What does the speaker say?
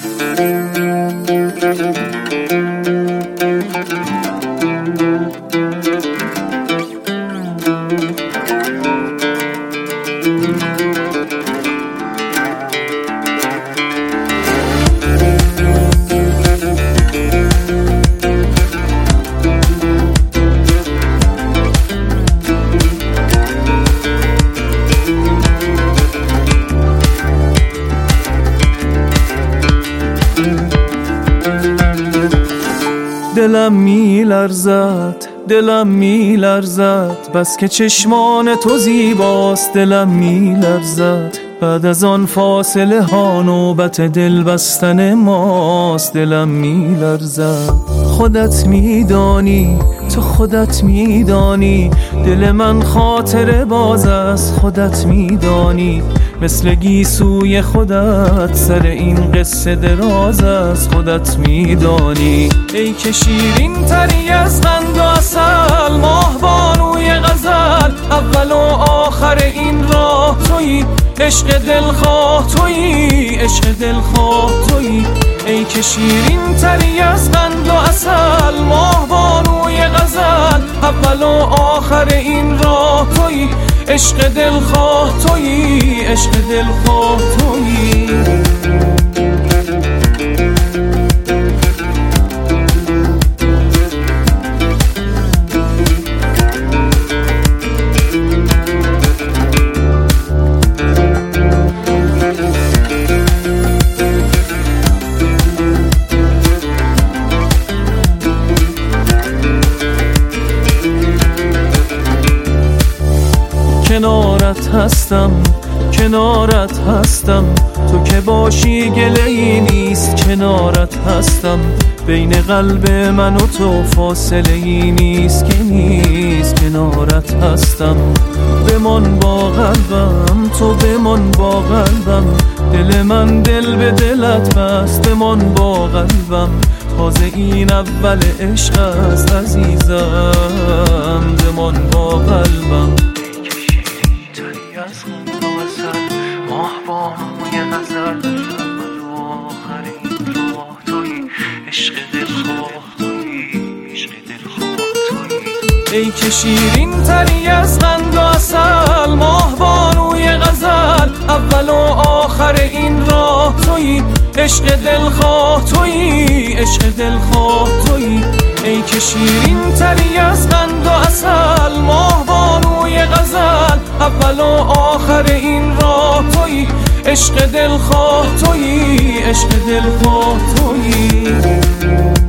دلم میلرزد، دلم میلرزد، بس که چشمان تو زیباست. دلم میلرزد، بعد از آن فاصله ها نوبت دل بستن ماست. دلم میلرزد، خودت میدانی، تو خودت میدانی، دل من خاطر باز است. خودت میدانی، مثل گیسوی خودت سر این قصه دراز است. خودت میدانی ای که شیرین تری از قند و عسل، ماه بانوی غزل، اول و آخر این راه تویی. عشق دلخواه تویی، عشق دلخواه تویی. ای که شیرین تری از قند و عسل، ماه بانوی غزل، اول و آخر این راه تویی. عشق دلخواه تویی، عشق دلخواه تویی. کنارت هستم، کنارت هستم، تو که باشی گله‌ای نیست. کنارت هستم، بین قلب من و تو فاصله‌ای نیست که نیست. کنارت هستم، بمان با قلبم، تو بمان با قلبم. دل من دل به دلت بست، بمان با قلبم. تازه این اول عشق است عزیزم، بمان با قلبم. ماه بانوی غزل، اول و آخر این راه تویی. عشق دلخواه تویی، عشق دلخواه تویی. ای که شیرین تری از قند و عسل، ماه بانوی غزل، اول و آخر این راه تویی. عشق دلخواه تویی، عشق دلخواه تویی. ای که شیرین تری از قند و عسل، ماه بانوی غزل، اول و آخر این راه تویی. عشق دلخواه تویی، عشق دلخواه تویی.